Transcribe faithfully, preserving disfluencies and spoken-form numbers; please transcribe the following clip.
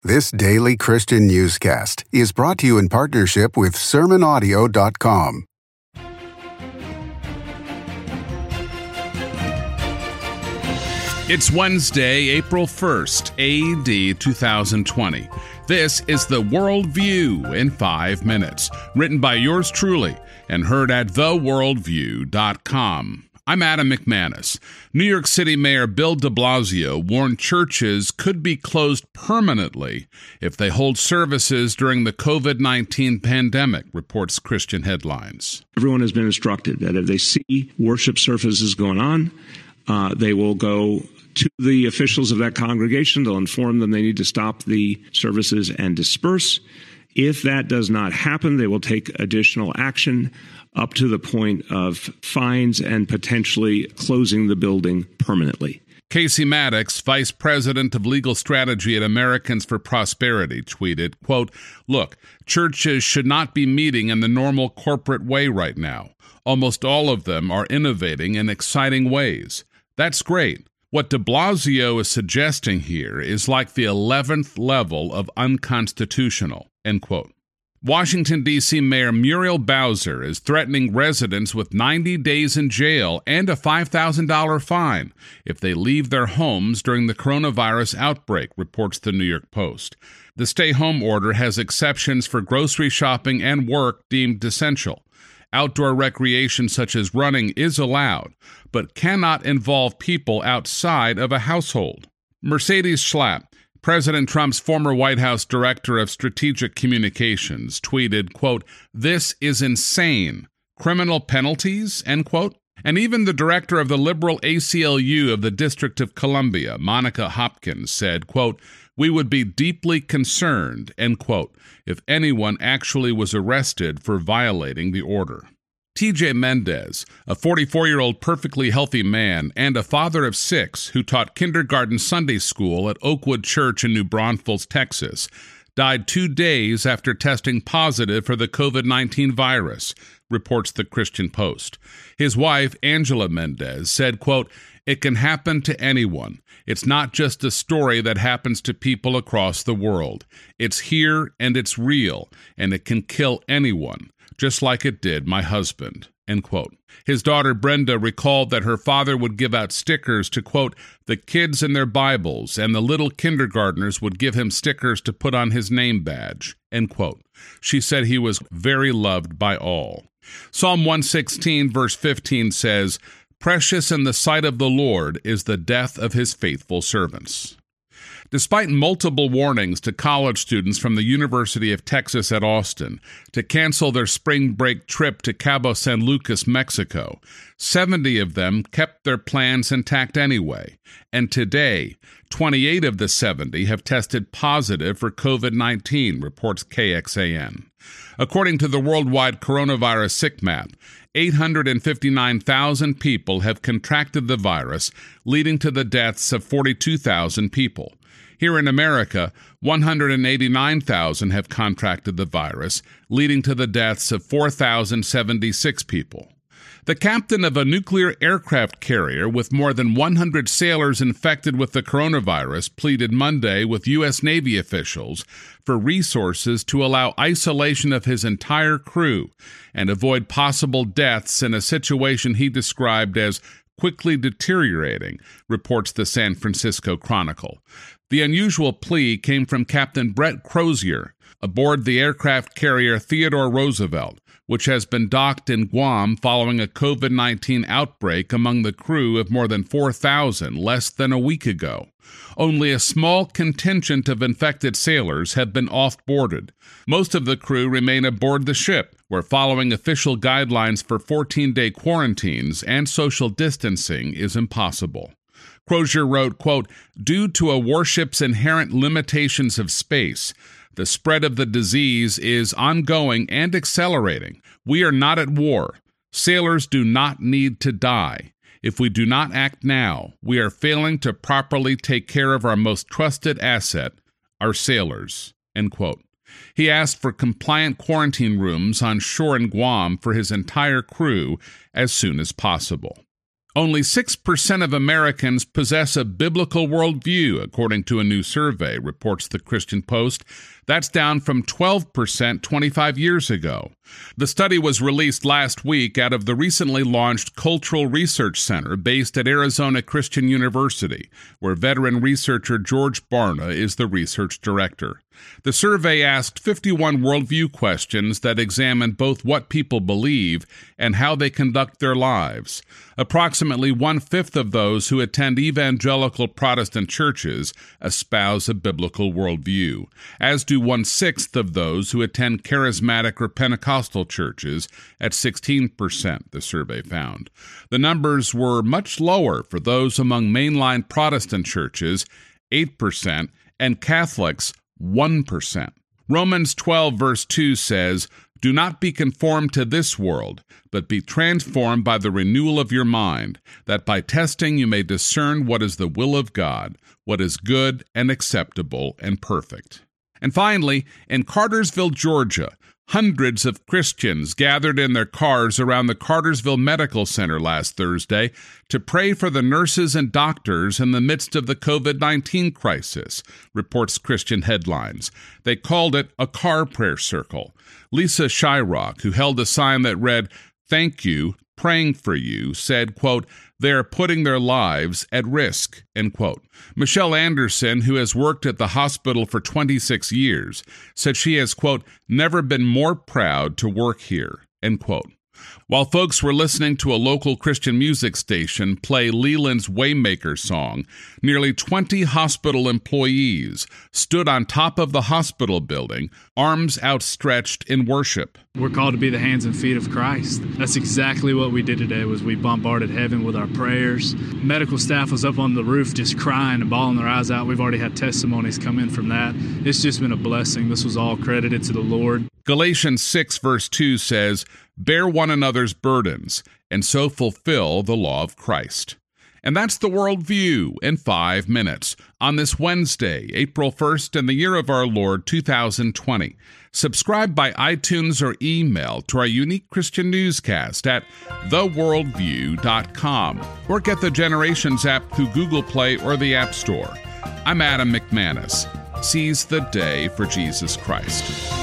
This daily Christian newscast is brought to you in partnership with sermon audio dot com. It's Wednesday, April first, A D two thousand twenty. This is the World View in five minutes, written by yours truly and heard at the world view dot com. I'm Adam McManus. New York City Mayor Bill de Blasio warned churches could be closed permanently if they hold services during the covid nineteen pandemic, reports Christian Headlines. Everyone has been instructed that if they see worship services going on, uh, they will go to the officials of that congregation. They'll inform them they need to stop the services and disperse. If that does not happen, they will take additional action up to the point of fines and potentially closing the building permanently. Casey Maddox, vice president of legal strategy at Americans for Prosperity, tweeted, quote, "Look, churches should not be meeting in the normal corporate way right now. Almost all of them are innovating in exciting ways. That's great. What de Blasio is suggesting here is like the eleventh level of unconstitutional," end quote. Washington, D C Mayor Muriel Bowser is threatening residents with ninety days in jail and a five thousand dollars fine if they leave their homes during the coronavirus outbreak, reports the New York Post. The stay-home order has exceptions for grocery shopping and work deemed essential. Outdoor recreation such as running is allowed, but cannot involve people outside of a household. Mercedes Schlapp, President Trump's former White House Director of Strategic Communications, tweeted, quote, "This is insane. Criminal penalties?" End quote. And even the director of the liberal A C L U of the District of Columbia, Monica Hopkins, said, quote, "We would be deeply concerned," end quote, if anyone actually was arrested for violating the order. T J Mendez, a forty-four-year-old perfectly healthy man and a father of six who taught kindergarten Sunday school at Oakwood Church in New Braunfels, Texas, died two days after testing positive for the covid nineteen virus, reports the Christian Post. His wife, Angela Mendez, said, quote, "It can happen to anyone. It's not just a story that happens to people across the world. It's here and it's real, and it can kill anyone, just like it did my husband," end quote. His daughter Brenda recalled that her father would give out stickers to, quote, "the kids in their Bibles, and the little kindergartners would give him stickers to put on his name badge," end quote. She said he was very loved by all. Psalm one sixteen, verse fifteen says, "Precious in the sight of the Lord is the death of his faithful servants." Despite multiple warnings to college students from the University of Texas at Austin to cancel their spring break trip to Cabo San Lucas, Mexico, seventy of them kept their plans intact anyway. And today, twenty-eight of the seventy have tested positive for covid nineteen, reports K X A N. According to the worldwide coronavirus sick map, eight hundred fifty-nine thousand people have contracted the virus, leading to the deaths of forty-two thousand people. Here in America, one hundred eighty-nine thousand have contracted the virus, leading to the deaths of four thousand seventy-six people. The captain of a nuclear aircraft carrier with more than one hundred sailors infected with the coronavirus pleaded Monday with U S Navy officials for resources to allow isolation of his entire crew and avoid possible deaths in a situation he described as quickly deteriorating, reports the San Francisco Chronicle. The unusual plea came from Captain Brett Crozier aboard the aircraft carrier Theodore Roosevelt, which has been docked in Guam following a covid nineteen outbreak among the crew of more than four thousand less than a week ago. Only a small contingent of infected sailors have been off-boarded. Most of the crew remain aboard the ship, where following official guidelines for fourteen-day quarantines and social distancing is impossible. Crozier wrote, quote, "Due to a warship's inherent limitations of space, the spread of the disease is ongoing and accelerating. We are not at war. Sailors do not need to die. If we do not act now, we are failing to properly take care of our most trusted asset, our sailors," end quote. He asked for compliant quarantine rooms on shore in Guam for his entire crew as soon as possible. Only six percent of Americans possess a biblical worldview, according to a new survey, reports the Christian Post. That's down from twelve percent twenty-five years ago. The study was released last week out of the recently launched Cultural Research Center based at Arizona Christian University, where veteran researcher George Barna is the research director. The survey asked fifty-one worldview questions that examined both what people believe and how they conduct their lives. Approximately one-fifth of those who attend evangelical Protestant churches espouse a biblical worldview, as do one-sixth of those who attend charismatic or Pentecostal churches at sixteen percent, the survey found. The numbers were much lower for those among mainline Protestant churches, eight percent, and Catholics, one percent. Romans twelve verse two says, "Do not be conformed to this world, but be transformed by the renewal of your mind, that by testing you may discern what is the will of God, what is good and acceptable and perfect." And finally, in Cartersville, Georgia, hundreds of Christians gathered in their cars around the Cartersville Medical Center last Thursday to pray for the nurses and doctors in the midst of the covid nineteen crisis, reports Christian Headlines. They called it a car prayer circle. Lisa Shyrock, who held a sign that read, "Thank you, praying for you," said, quote, "They are putting their lives at risk," end quote. Michelle Anderson, who has worked at the hospital for twenty-six years, said she has, quote, "never been more proud to work here," end quote. While folks were listening to a local Christian music station play Leland's Waymaker song, nearly twenty hospital employees stood on top of the hospital building, arms outstretched in worship. We're called to be the hands and feet of Christ. That's exactly what we did today. Was we bombarded heaven with our prayers. Medical staff was up on the roof just crying and bawling their eyes out. We've already had testimonies come in from that. It's just been a blessing. This was all credited to the Lord. Galatians six verse two says, "Bear one another's burdens, and so fulfill the law of Christ." And that's the worldview in five minutes on this Wednesday, April first, in the year of our Lord two thousand twenty. Subscribe by iTunes or email to our unique Christian newscast at the worldview dot com, or get the Generations app through Google Play or the App Store. I'm Adam McManus. Seize the day for Jesus Christ.